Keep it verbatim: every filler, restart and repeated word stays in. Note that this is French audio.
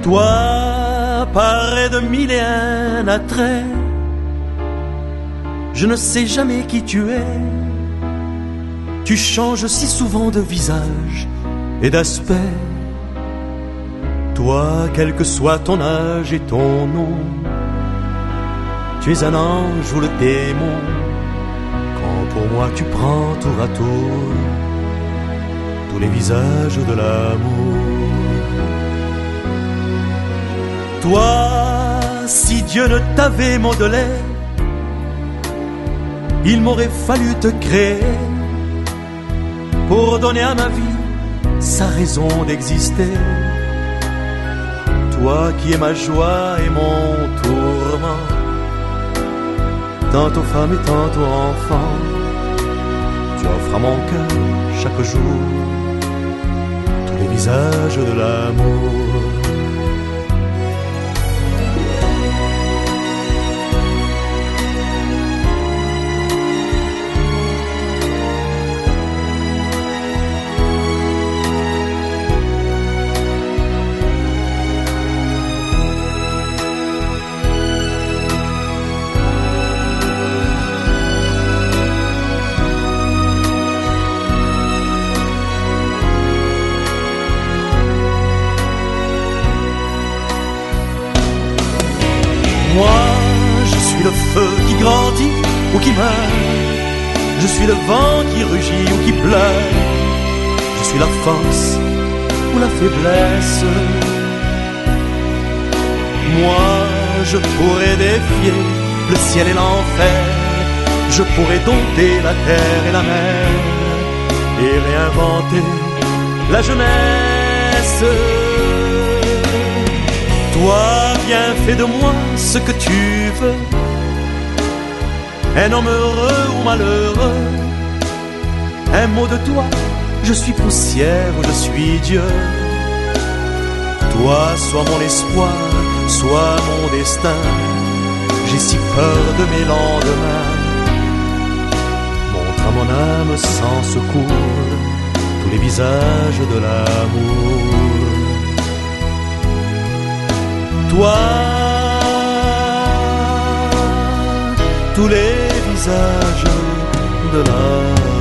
Toi, paré de mille et un attraits, je ne sais jamais qui tu es. Tu changes si souvent de visage et d'aspect. Toi, quel que soit ton âge et ton nom, tu es un ange ou le démon. Quand pour moi tu prends tour à tour tous les visages de l'amour. Toi, si Dieu ne t'avait modelé, il m'aurait fallu te créer pour donner à ma vie sa raison d'exister. Toi qui es ma joie et mon tourment, tantôt femme et tantôt enfant, tu offres à mon cœur chaque jour tous les visages de l'amour. Moi, je suis le feu qui grandit ou qui meurt. Je suis le vent qui rugit ou qui pleure. Je suis la force ou la faiblesse. Moi, je pourrais défier le ciel et l'enfer. Je pourrais dompter la terre et la mer et réinventer la jeunesse. Toi, viens, fais de moi ce que tu veux. Un homme heureux ou malheureux. Un mot de toi, je suis poussière ou je suis Dieu. Toi, sois mon espoir, sois mon destin. J'ai si peur de mes lendemains. Montre à mon âme sans secours tous les visages de l'amour. Toi, tous les visages de l'amour.